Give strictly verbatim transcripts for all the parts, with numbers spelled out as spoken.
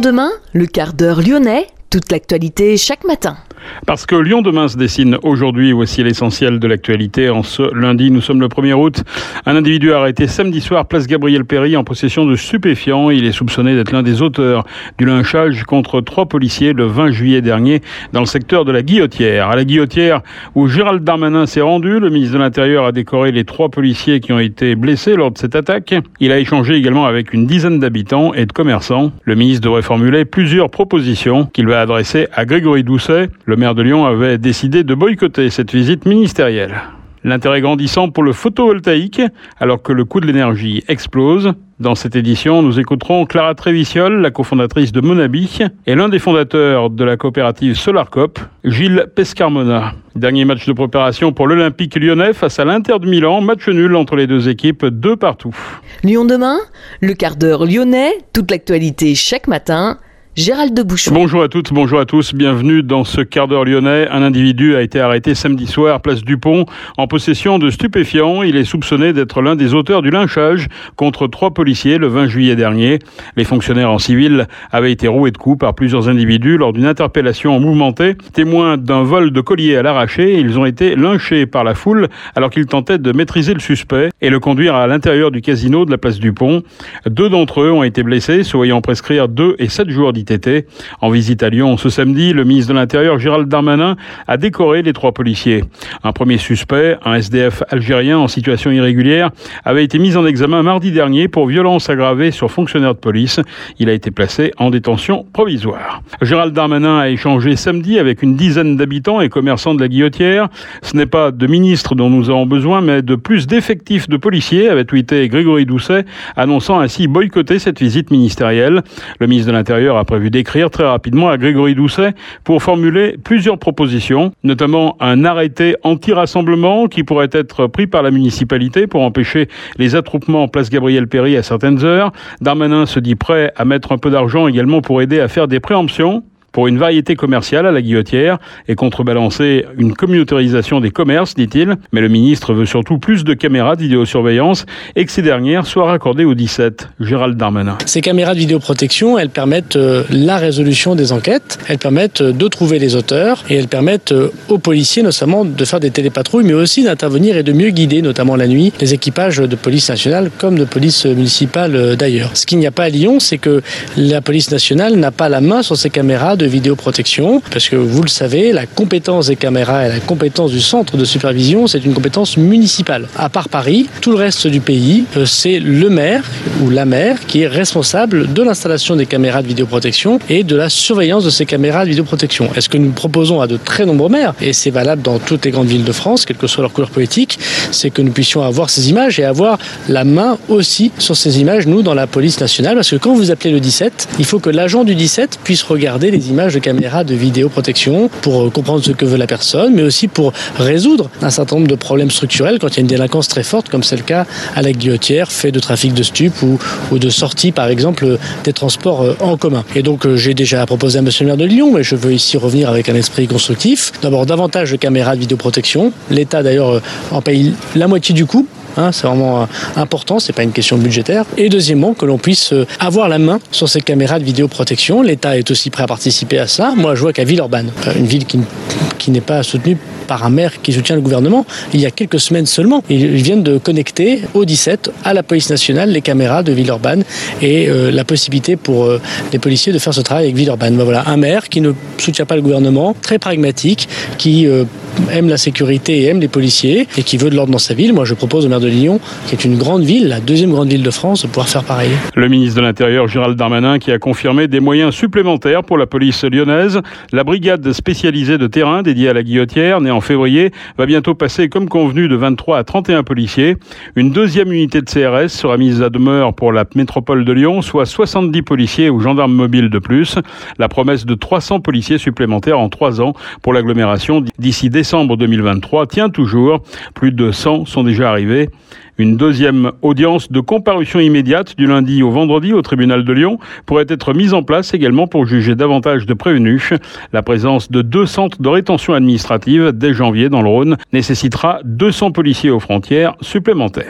Lyon demain, le quart d'heure lyonnais, toute l'actualité chaque matin. Parce que Lyon demain se dessine aujourd'hui, voici l'essentiel de l'actualité. En ce lundi, nous sommes le premier août. Un individu arrêté samedi soir, place Gabriel-Péri, en possession de stupéfiants. Il est soupçonné d'être l'un des auteurs du lynchage contre trois policiers le vingt juillet dernier dans le secteur de la Guillotière. À la Guillotière, où Gérald Darmanin s'est rendu, le ministre de l'Intérieur a décoré les trois policiers qui ont été blessés lors de cette attaque. Il a échangé également avec une dizaine d'habitants et de commerçants. Le ministre devrait formuler plusieurs propositions qu'il va adresser à Grégory Doucet. Le maire de Lyon avait décidé de boycotter cette visite ministérielle. L'intérêt grandissant pour le photovoltaïque, alors que le coût de l'énergie explose. Dans cette édition, nous écouterons Clara Trévisiol, la cofondatrice de Monabi, et l'un des fondateurs de la coopérative Solarcoop, Gilles Pescarmona. Dernier match de préparation pour l'Olympique lyonnais face à l'Inter de Milan. Match nul entre les deux équipes, deux partout. Lyon demain, le quart d'heure lyonnais, toute l'actualité chaque matin. Gérald de Bouchon. Bonjour à toutes, bonjour à tous, bienvenue dans ce quart d'heure lyonnais. Un individu a été arrêté samedi soir, place Dupont, en possession de stupéfiants. Il est soupçonné d'être l'un des auteurs du lynchage contre trois policiers le vingt juillet dernier. Les fonctionnaires en civil avaient été roués de coups par plusieurs individus lors d'une interpellation mouvementée. Témoins d'un vol de collier à l'arraché, ils ont été lynchés par la foule alors qu'ils tentaient de maîtriser le suspect et le conduire à l'intérieur du casino de la place Dupont. Deux d'entre eux ont été blessés, se voyant prescrire deux et sept jours d'I T T. En visite à Lyon ce samedi, le ministre de l'Intérieur Gérald Darmanin a décoré les trois policiers. Un premier suspect, un S D F algérien en situation irrégulière, avait été mis en examen mardi dernier pour violence aggravée sur fonctionnaire de police. Il a été placé en détention provisoire. Gérald Darmanin a échangé samedi avec une dizaine d'habitants et commerçants de la Guillotière. Ce n'est pas de ministres dont nous avons besoin, mais de plus d'effectifs de policiers, avait tweeté Grégory Doucet, annonçant ainsi boycotter cette visite ministérielle. Le ministre de l'Intérieur a prévu d'écrire très rapidement à Grégory Doucet pour formuler plusieurs propositions, notamment un arrêté anti-rassemblement qui pourrait être pris par la municipalité pour empêcher les attroupements en place Gabriel-Péri à certaines heures. Darmanin se dit prêt à mettre un peu d'argent également pour aider à faire des préemptions pour une variété commerciale à la Guillotière et contrebalancer une communautarisation des commerces, dit-il. Mais le ministre veut surtout plus de caméras de vidéosurveillance et que ces dernières soient raccordées au dix-sept. Gérald Darmanin. Ces caméras de vidéoprotection, elles permettent euh, la résolution des enquêtes, elles permettent euh, de trouver les auteurs et elles permettent euh, aux policiers notamment de faire des télépatrouilles, mais aussi d'intervenir et de mieux guider, notamment la nuit, les équipages de police nationale comme de police municipale euh, d'ailleurs. Ce qu'il n'y a pas à Lyon, c'est que la police nationale n'a pas la main sur ces caméras de vidéoprotection, parce que vous le savez, la compétence des caméras et la compétence du centre de supervision, c'est une compétence municipale. À part Paris, tout le reste du pays, c'est le maire ou la maire qui est responsable de l'installation des caméras de vidéoprotection et de la surveillance de ces caméras de vidéoprotection. Est-ce que nous proposons à de très nombreux maires, et c'est valable dans toutes les grandes villes de France, quelle que soit leur couleur politique, c'est que nous puissions avoir ces images et avoir la main aussi sur ces images, nous, dans la police nationale, parce que quand vous appelez le dix-sept, il faut que l'agent du dix-sept puisse regarder les images de caméras de vidéoprotection pour comprendre ce que veut la personne, mais aussi pour résoudre un certain nombre de problèmes structurels quand il y a une délinquance très forte, comme c'est le cas à la Guillotière, fait de trafic de stupes ou, ou de sortie, par exemple, des transports en commun. Et donc, j'ai déjà proposé à monsieur le maire de Lyon, mais je veux ici revenir avec un esprit constructif. D'abord, davantage de caméras de vidéoprotection. L'État, d'ailleurs, en paye la moitié du coût. Hein, c'est vraiment important, c'est pas une question budgétaire. Et deuxièmement, que l'on puisse avoir la main sur ces caméras de vidéoprotection. L'État est aussi prêt à participer à ça. Moi, je vois qu'à Villeurbanne, une ville qui, qui n'est pas soutenue par un maire qui soutient le gouvernement, il y a quelques semaines seulement, ils viennent de connecter au dix-sept à la police nationale les caméras de Villeurbanne et euh, la possibilité pour euh, les policiers de faire ce travail avec Villeurbanne. Ben voilà, un maire qui ne soutient pas le gouvernement, très pragmatique, qui euh, aime la sécurité et aime les policiers et qui veut de l'ordre dans sa ville. Moi, je propose au maire de Lyon, qui est une grande ville, la deuxième grande ville de France, de pouvoir faire pareil. Le ministre de l'Intérieur, Gérald Darmanin, qui a confirmé des moyens supplémentaires pour la police lyonnaise. La brigade spécialisée de terrain dédiée à la Guillotière, née en février, va bientôt passer comme convenu de vingt-trois à trente et un policiers. Une deuxième unité de C R S sera mise à demeure pour la métropole de Lyon, soit soixante-dix policiers ou gendarmes mobiles de plus. La promesse de trois cents policiers supplémentaires en trois ans pour l'agglomération d'ici décembre deux mille vingt-trois tient toujours. Plus de cent sont déjà arrivés. Une deuxième audience de comparution immédiate du lundi au vendredi au tribunal de Lyon pourrait être mise en place également pour juger davantage de prévenus. La présence de deux centres de rétention administrative dès janvier dans le Rhône nécessitera deux cents policiers aux frontières supplémentaires.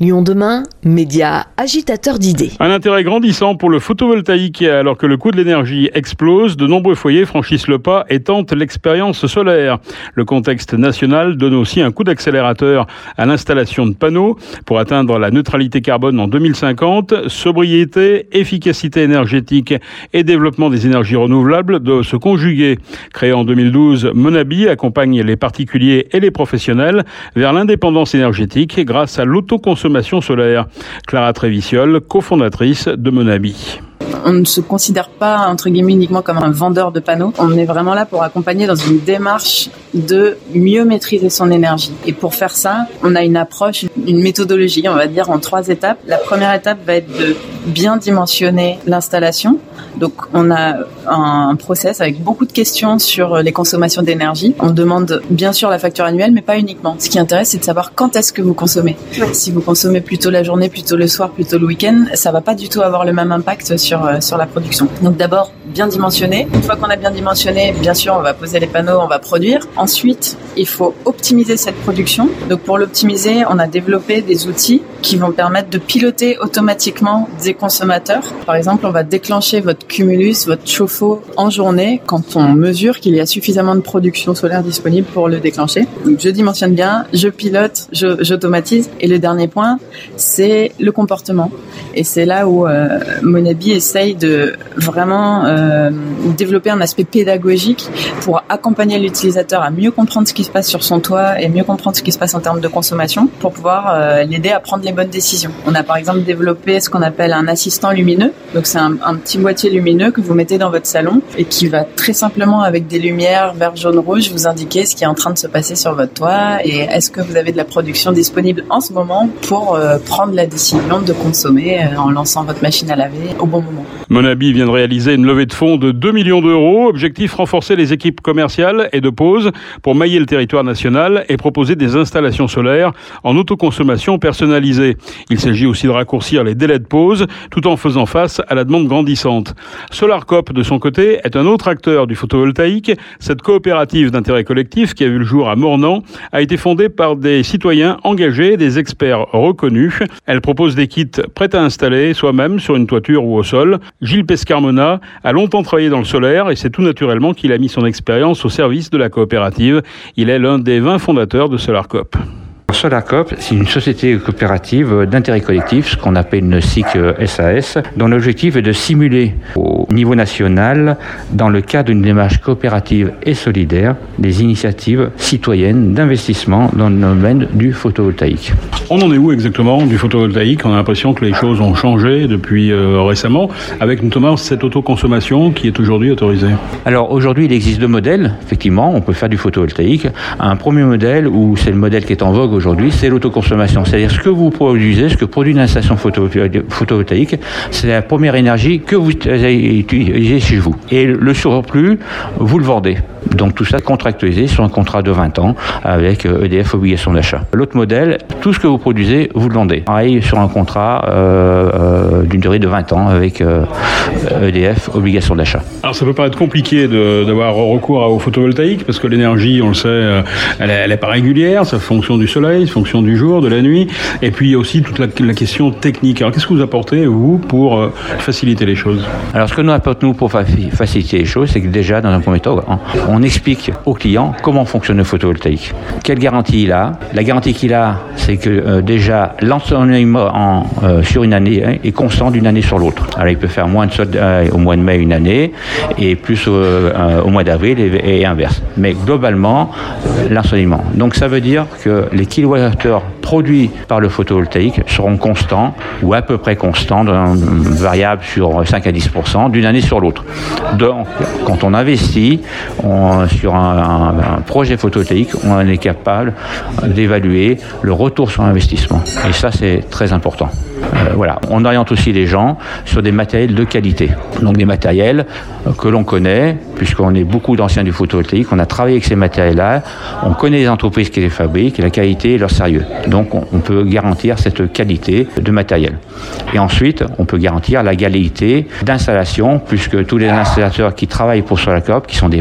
Lyon demain, média agitateur d'idées. Un intérêt grandissant pour le photovoltaïque alors que le coût de l'énergie explose. De nombreux foyers franchissent le pas et tentent l'expérience solaire. Le contexte national donne aussi un coup d'accélérateur à l'installation de panneaux pour atteindre la neutralité carbone en deux mille cinquante. Sobriété, efficacité énergétique et développement des énergies renouvelables doivent se conjuguer. Créé en deux mille douze, Monabi accompagne les particuliers et les professionnels vers l'indépendance énergétique grâce à l'autoconsommation solaire. Clara Trévisiol, cofondatrice de Monabi. On ne se considère pas, entre guillemets, uniquement comme un vendeur de panneaux. On est vraiment là pour accompagner dans une démarche de mieux maîtriser son énergie. Et pour faire ça, on a une approche, une méthodologie, on va dire, en trois étapes. La première étape va être de bien dimensionner l'installation. Donc, on a un process avec beaucoup de questions sur les consommations d'énergie. On demande bien sûr la facture annuelle, mais pas uniquement. Ce qui intéresse, c'est de savoir quand est-ce que vous consommez. Si vous consommez plutôt la journée, plutôt le soir, plutôt le week-end, ça va pas du tout avoir le même impact sur sur la production. Donc d'abord, bien dimensionner. Une fois qu'on a bien dimensionné, bien sûr, on va poser les panneaux, on va produire. Ensuite, il faut optimiser cette production. Donc pour l'optimiser, on a développé des outils qui vont permettre de piloter automatiquement des consommateurs. Par exemple, on va déclencher votre cumulus, votre chauffe-eau en journée quand on mesure qu'il y a suffisamment de production solaire disponible pour le déclencher. Donc je dimensionne bien, je pilote, je, j'automatise. Et le dernier point, c'est le comportement. Et c'est là où euh, Monabi essaye de vraiment euh, développer un aspect pédagogique pour accompagner l'utilisateur à mieux comprendre ce qui se passe sur son toit et mieux comprendre ce qui se passe en termes de consommation pour pouvoir euh, l'aider à prendre les bonnes décisions. On a par exemple développé ce qu'on appelle un assistant lumineux. Donc c'est un, un petit boîtier lumineux que vous mettez dans votre salon et qui va très simplement avec des lumières vert, jaune, rouge vous indiquer ce qui est en train de se passer sur votre toit et est-ce que vous avez de la production disponible en ce moment pour euh, prendre la décision de consommer euh, en lançant votre machine à laver au bon moment. Monabi vient de réaliser une levée de fonds de deux millions d'euros. Objectif, renforcer les équipes commerciales et de pause pour mailler le territoire national et proposer des installations solaires en autoconsommation personnalisée. Il s'agit aussi de raccourcir les délais de pause tout en faisant face à la demande grandissante. SolarCoop, de son côté, est un autre acteur du photovoltaïque. Cette coopérative d'intérêt collectif qui a vu le jour à Mornan a été fondée par des citoyens engagés, des experts reconnus. Elle propose des kits prêts à installer soi-même sur une toiture ou au sol. Gilles Pescarmona a longtemps travaillé dans le solaire et c'est tout naturellement qu'il a mis son expérience au service de la coopérative. Il est l'un des vingt fondateurs de SolarCoop. SolarCoop, c'est une société coopérative d'intérêt collectif, ce qu'on appelle une S I C S A S, dont l'objectif est de simuler au niveau national, dans le cadre d'une démarche coopérative et solidaire, des initiatives citoyennes d'investissement dans le domaine du photovoltaïque. On en est où exactement du photovoltaïque ? On a l'impression que les choses ont changé depuis euh, récemment, avec notamment cette autoconsommation qui est aujourd'hui autorisée. Alors aujourd'hui, il existe deux modèles. Effectivement, on peut faire du photovoltaïque. Un premier modèle, où c'est le modèle qui est en vogue aujourd'hui, c'est l'autoconsommation. C'est-à-dire ce que vous produisez, ce que produit une installation photovoltaïque, c'est la première énergie que vous utilisez chez vous. Et le surplus, vous le vendez. Donc tout ça contractualisé sur un contrat de vingt ans avec E D F obligation d'achat. L'autre modèle, tout ce que vous produisez, vous le vendez. Pareil sur un contrat euh, euh, d'une durée de vingt ans avec euh, E D F obligation d'achat. Alors ça peut paraître compliqué de, d'avoir recours au photovoltaïque parce que l'énergie, on le sait, elle n'est pas régulière, ça fonction du soleil, ça fonction du jour, de la nuit, et puis aussi toute la, la question technique. Alors qu'est-ce que vous apportez, vous, pour euh, faciliter les choses ? Alors ce que nous apportons pour fa- faciliter les choses, c'est que déjà, dans un premier temps, on, on explique au client comment fonctionne le photovoltaïque. Quelle garantie il a ? La garantie qu'il a, c'est que euh, déjà, l'ensoleillement en, euh, sur une année hein, est constant d'une année sur l'autre. Alors il peut faire moins de sol euh, au mois de mai une année, et plus au, euh, au mois d'avril, et, et inverse. Mais globalement, l'ensoleillement. Donc ça veut dire que les kilowattheures produits par le photovoltaïque seront constants, ou à peu près constants, variables sur cinq à dix pour cent d'une année sur l'autre. Donc, quand on investit on, sur un, un, un projet photovoltaïque, on est capable d'évaluer le retour sur investissement. Et ça, c'est très important. Euh, voilà. On oriente aussi les gens sur des matériels de qualité. Donc des matériels que l'on connaît, puisqu'on est beaucoup d'anciens du photovoltaïque, on a travaillé avec ces matériels-là, on connaît les entreprises qui les fabriquent, la qualité et leur sérieux. Donc on, on peut garantir cette qualité de matériel. Et ensuite, on peut garantir la qualité d'installation, puisque tous les installateurs qui travaillent pour SolarCoop, qui sont des partenaires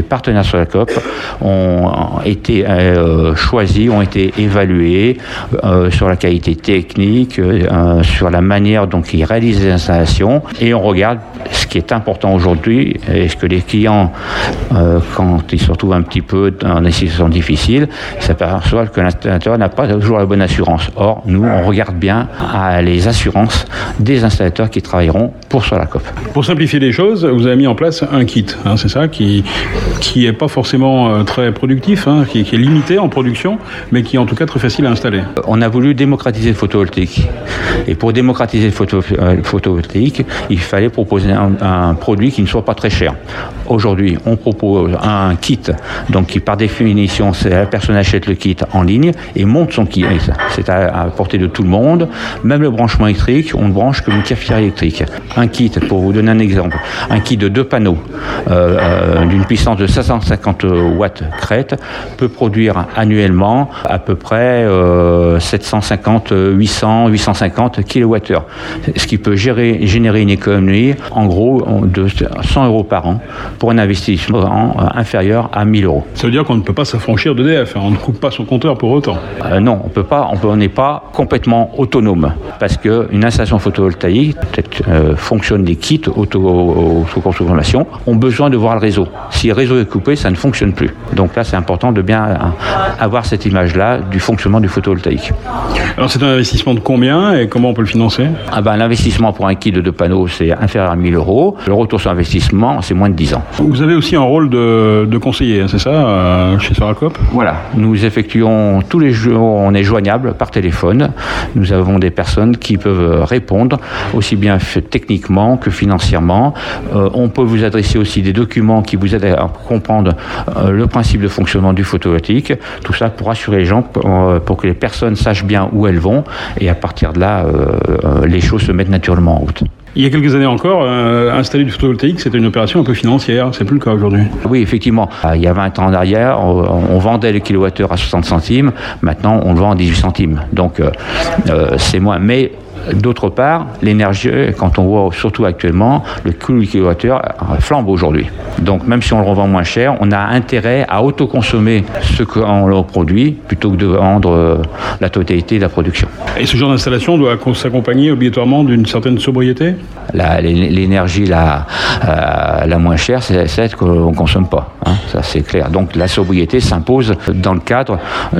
Solarcop ont été euh, choisis, ont été évalués euh, sur la qualité technique, euh, sur la manière dont ils réalisent les installations. Et on regarde ce qui est important aujourd'hui, et ce que les clients, euh, quand ils se retrouvent un petit peu dans des situations difficiles, s'aperçoivent que l'installateur n'a pas toujours la bonne assurance. Or, nous, on regarde bien à les assurances des installateurs qui travailleront pour Solarcop. Pour simplifier les choses, vous avez mis en place un kit, hein, c'est ça, qui qui est pas forcément euh, très productif, hein, qui, qui est limité en production, mais qui est en tout cas très facile à installer. On a voulu démocratiser le photovoltaïque. Et pour démocratiser le, photo, euh, le photovoltaïque, il fallait proposer un, un produit qui ne soit pas très cher. Aujourd'hui, on propose un kit, donc qui par définition, c'est la personne achète le kit en ligne et monte son kit. C'est à, à portée de tout le monde. Même le branchement électrique, on ne branche comme une cafetière électrique. Un kit, pour vous donner un exemple, un kit de deux panneaux euh, euh, d'une puissance de cinq cent cinquante watts crête peut produire annuellement à peu près euh, sept cent cinquante, huit cents, huit cent cinquante kilowattheures, ce qui peut gérer, générer une économie en gros de cent euros par an pour un investissement inférieur à mille euros. Ça veut dire qu'on ne peut pas s'affranchir d'E D F, hein, on ne coupe pas son compteur pour autant. Euh, non, on peut pas, on peut, on n'est pas complètement autonome parce que une installation photovoltaïque euh, fonctionne des kits auto, autoconsommation ont besoin de voir le réseau. Si le réseau est coupé, ça ne fonctionne plus. Donc là, c'est important de bien avoir cette image-là du fonctionnement du photovoltaïque. Alors c'est un investissement de combien et comment on peut le financer? Ah ben, l'investissement pour un kit de deux panneaux, c'est inférieur à mille euros. Le retour sur investissement, c'est moins de dix ans. Vous avez aussi un rôle de, de conseiller, c'est ça, euh, chez Solarcop? Voilà, nous effectuons tous les jours, on est joignable par téléphone. Nous avons des personnes qui peuvent répondre aussi bien techniquement que financièrement. Euh, on peut vous adresser aussi des documents qui vous aident à comprendre euh, le principe de fonctionnement du photovoltaïque. Tout ça pour rassurer les gens, pour, euh, pour que les personnes sachent bien où elles vont et à partir de là, euh, euh, les choses se mettent naturellement en route. Il y a quelques années encore, euh, installer du photovoltaïque, c'était une opération un peu financière. C'est plus le cas aujourd'hui. Oui, effectivement. Il y a vingt ans en arrière, on, on vendait le kilowattheure à soixante centimes. Maintenant, on le vend à dix-huit centimes. Donc, euh, euh, c'est moins. Mais d'autre part, l'énergie, quand on voit surtout actuellement, le coût du kilowattheure flambe aujourd'hui. Donc même si on le revend moins cher, on a intérêt à autoconsommer ce qu'on leur produit plutôt que de vendre la totalité de la production. Et ce genre d'installation doit s'accompagner obligatoirement d'une certaine sobriété? la, L'énergie la, euh, la moins chère, c'est celle qu'on ne consomme pas. Hein, ça c'est clair. Donc la sobriété s'impose dans le cadre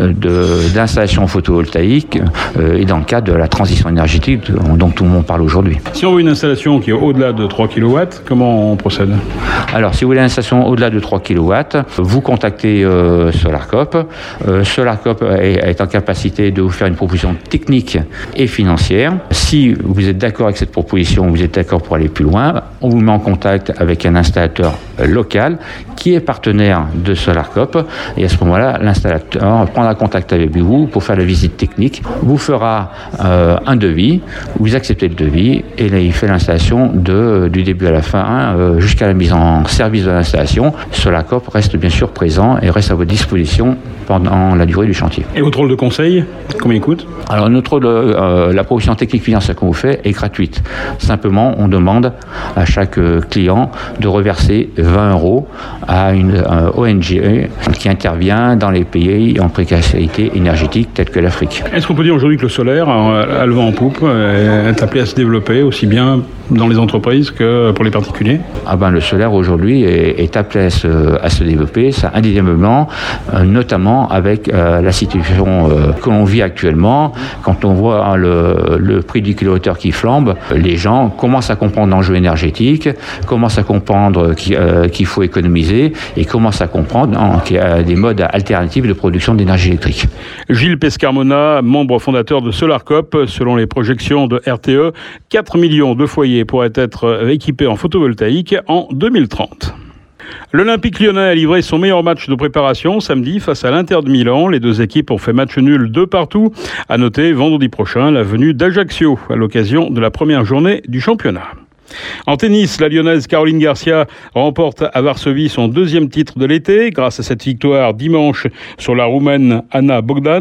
de, d'installations photovoltaïques euh, et dans le cadre de la transition énergétique dont tout le monde parle aujourd'hui. Si on veut une installation qui est au-delà de trois kilowatts, comment on procède? Alors, si vous voulez une installation au-delà de trois kilowatts, vous contactez euh, Solarcop. Euh, Solarcop est, est en capacité de vous faire une proposition technique et financière. Si vous êtes d'accord avec cette proposition, vous êtes d'accord pour aller plus loin, on vous met en contact avec un installateur local qui est partenaire de Solarcop. Et à ce moment-là, l'installateur prendra contact avec vous pour faire la visite technique, vous fera euh, un devis. Vous acceptez le devis et là, il fait l'installation de, du début à la fin euh, jusqu'à la mise en service de l'installation. Solarcop reste bien sûr présent et reste à votre disposition pendant la durée du chantier. Et votre rôle de conseil, combien il coûte? Alors notre rôle, euh, la proposition technique financière qu'on vous fait est gratuite. Simplement, on demande à chaque client de reverser vingt euros à une euh, O N G qui intervient dans les pays en précarité énergétique tels que l'Afrique. Est-ce qu'on peut dire aujourd'hui que le solaire a le vent en poupe, est appelé à se développer aussi bien dans les entreprises que pour les particuliers? Ah ben, le solaire aujourd'hui est, est appelé à se, à se développer, ça indéniablement, euh, notamment avec euh, la situation euh, que l'on vit actuellement. Quand on voit hein, le, le prix du kilowattheure qui flambe, les gens commencent à comprendre l'enjeu énergétique, commencent à comprendre qu'il, euh, qu'il faut économiser et commencent à comprendre hein, qu'il y a des modes alternatifs de production d'énergie électrique. Gilles Pescarmona, membre fondateur de Solarcop, selon les projections de R T E, quatre millions de foyers pourraient être équipés en photovoltaïque en deux mille trente. L'Olympique lyonnais a livré son meilleur match de préparation samedi face à l'Inter de Milan. Les deux équipes ont fait match nul de partout. À noter vendredi prochain la venue d'Ajaccio à l'occasion de la première journée du championnat. En tennis, la Lyonnaise Caroline Garcia remporte à Varsovie son deuxième titre de l'été grâce à cette victoire dimanche sur la Roumaine Ana Bogdan.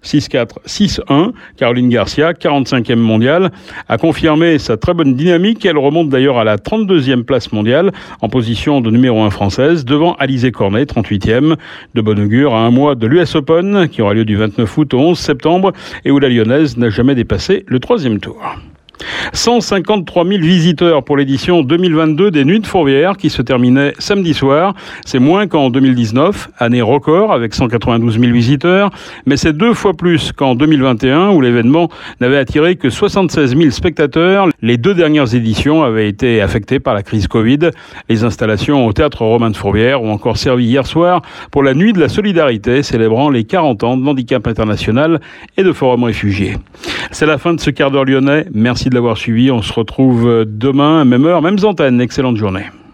six quatre six un. Caroline Garcia, quarante-cinquième mondiale, a confirmé sa très bonne dynamique. Elle remonte d'ailleurs à la trente-deuxième place mondiale en position de numéro un française devant Alizé Cornet, trente-huitième. De bon augure à un mois de l'U S Open qui aura lieu du vingt-neuf août au onze septembre et où la Lyonnaise n'a jamais dépassé le troisième tour. cent cinquante-trois mille visiteurs pour l'édition deux mille vingt-deux des Nuits de Fourvière qui se terminait samedi soir. C'est moins qu'en deux mille dix-neuf, année record avec cent quatre-vingt-douze mille visiteurs, mais c'est deux fois plus qu'en deux mille vingt et un où l'événement n'avait attiré que soixante-seize mille spectateurs. Les deux dernières éditions avaient été affectées par la crise Covid. Les installations au Théâtre Romain de Fourvière ont encore servi hier soir pour la Nuit de la Solidarité, célébrant les quarante ans de l'handicap international et de Forum Réfugiés. C'est la fin de ce quart d'heure lyonnais. Merci de l'avoir suivi. On se retrouve demain, même heure, même antenne. Excellente journée.